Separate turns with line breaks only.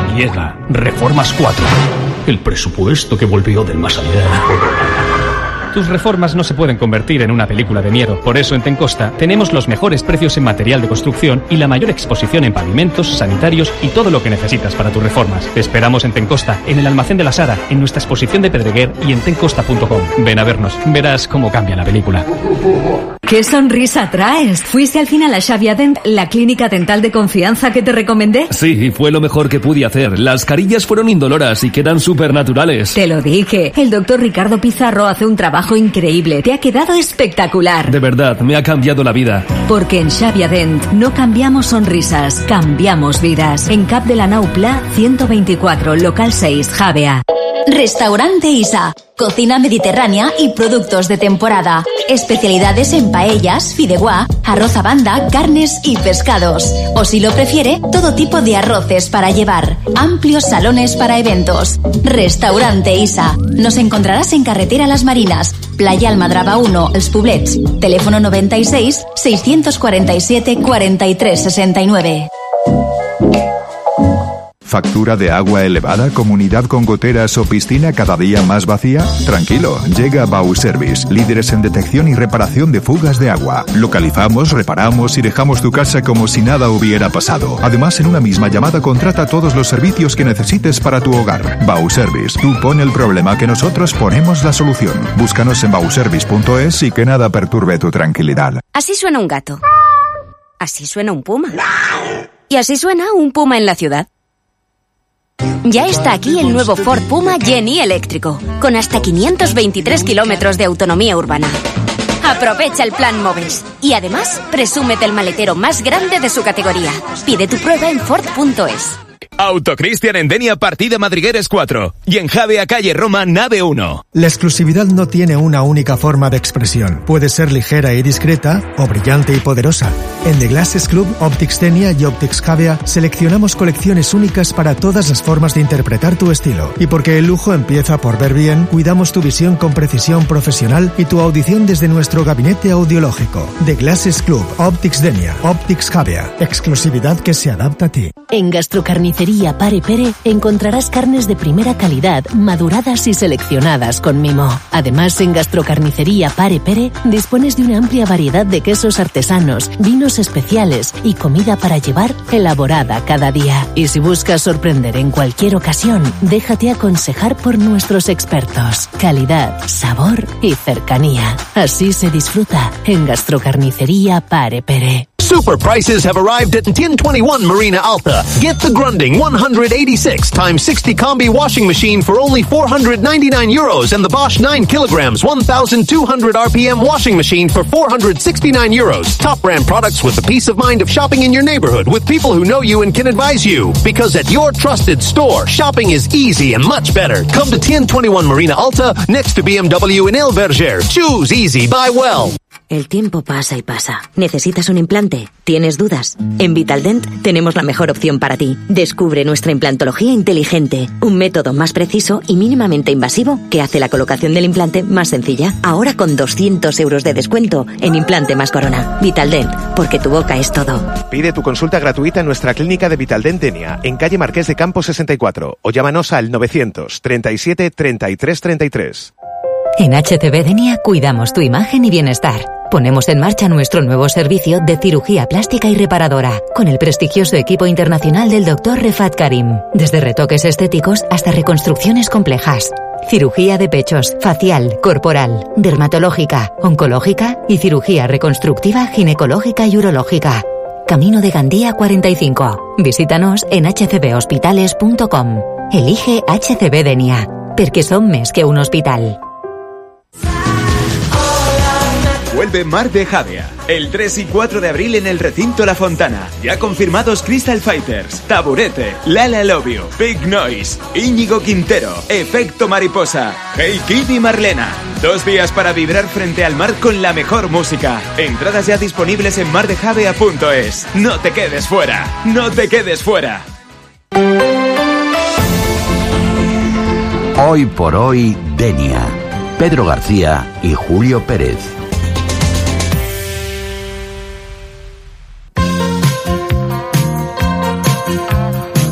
Llega Reformas 4. El presupuesto que volvió del más allá.
Tus reformas no se pueden convertir en una película de miedo. Por eso en Tencosta tenemos los mejores precios en material de construcción y la mayor exposición en pavimentos, sanitarios y todo lo que necesitas para tus reformas. Te esperamos en Tencosta, en el almacén de la Sara, en nuestra exposición de Pedreguer y en tencosta.com. Ven a vernos, verás cómo cambia la película.
¡Qué sonrisa traes! ¿Fuiste al final a Xavia Dent, la clínica dental de confianza que te recomendé?
Sí, fue lo mejor que pude hacer. Las carillas fueron indoloras y quedan súper naturales.
Te lo dije. El doctor Ricardo Pizarro hace un trabajo increíble. Te ha quedado espectacular.
De verdad, me ha cambiado la vida.
Porque en Xavia Dent no cambiamos sonrisas, cambiamos vidas. En Cap de la Nau Pla, 124, local 6, Javea.
Restaurante Isa. Cocina mediterránea y productos de temporada. Especialidades en paellas, fideuá, arroz a banda, carnes y pescados. O si lo prefiere, todo tipo de arroces para llevar. Amplios salones para eventos. Restaurante Isa. Nos encontrarás en Carretera Las Marinas, Playa Almadraba 1, Els Poblets. Teléfono 96 647 43 69.
¿Factura de agua elevada, comunidad con goteras o piscina cada día más vacía? Tranquilo, llega Bauservice, líderes en detección y reparación de fugas de agua. Localizamos, reparamos y dejamos tu casa como si nada hubiera pasado. Además, en una misma llamada contrata todos los servicios que necesites para tu hogar. Bauservice, tú pon el problema que nosotros ponemos la solución. Búscanos en bauservice.es y que nada perturbe tu tranquilidad.
Así suena un gato. Así suena un puma. Y así suena un puma en la ciudad. Ya está aquí el nuevo Ford Puma Jenny eléctrico, con hasta 523 kilómetros de autonomía urbana. Aprovecha el plan Moves y además presúmete el maletero más grande de su categoría. Pide tu prueba en Ford.es.
Autocristian en Denia, partida Madrigueres 4. Y en Javea, calle Roma, nave 1.
La exclusividad no tiene una única forma de expresión. Puede ser ligera y discreta o brillante y poderosa. En The Glasses Club, Optics Denia y Optics Javea seleccionamos colecciones únicas para todas las formas de interpretar tu estilo. Y porque el lujo empieza por ver bien, cuidamos tu visión con precisión profesional y tu audición desde nuestro gabinete audiológico. The Glasses Club, Optics Denia, Optics Javea. Exclusividad que se adapta a ti.
En Gastrocarnicería Pare Pere encontrarás carnes de primera calidad, maduradas y seleccionadas con mimo. Además, en Gastrocarnicería Pare Pere dispones de una amplia variedad de quesos artesanos, vinos especiales y comida para llevar elaborada cada día. Y si buscas sorprender en cualquier ocasión, déjate aconsejar por nuestros expertos. Calidad, sabor y cercanía. Así se disfruta en Gastrocarnicería Pare Pere.
Super prices have arrived at 1021 Marina Alta. Get the Grunding 186x60 Combi washing machine for only €499 and the Bosch 9 kilograms 1200 RPM washing machine for €469. Top brand products with the peace of mind of shopping in your neighborhood with people who know you and can advise you. Because at your trusted store, shopping is easy and much better. Come to 1021 Marina Alta, next to BMW in El Verger. Choose easy, buy well.
El tiempo pasa y pasa. ¿Necesitas un implante? ¿Tienes dudas? En Vitaldent tenemos la mejor opción para ti. Descubre nuestra implantología inteligente, un método más preciso y mínimamente invasivo que hace la colocación del implante más sencilla. Ahora con 200 € de descuento en implante más corona. Vitaldent, porque tu boca es todo.
Pide tu consulta gratuita en nuestra clínica de Vitaldent Denia, en calle Marqués de Campos 64, o llámanos al 937 33 33.
En HCB Denia cuidamos tu imagen y bienestar. Ponemos en marcha nuestro nuevo servicio de cirugía plástica y reparadora, con el prestigioso equipo internacional del Dr. Refat Karim. Desde retoques estéticos hasta reconstrucciones complejas. Cirugía de pechos, facial, corporal, dermatológica, oncológica y cirugía reconstructiva ginecológica y urológica. Camino de Gandía 45. Visítanos en hcbhospitales.com. Elige HCB Denia, perquè som més que un hospital.
Vuelve Mar de Javea, el 3 y 4 de abril en el recinto La Fontana. Ya confirmados Crystal Fighters, Taburete, Lala Love You, Big Noise, Íñigo Quintero, Efecto Mariposa, Hey Kid y Marlena. 2 días para vibrar frente al mar con la mejor música. Entradas ya disponibles en mardejavea.es. No te quedes fuera, no te quedes fuera.
Hoy por hoy, Denia. Pedro García y Julio Pérez.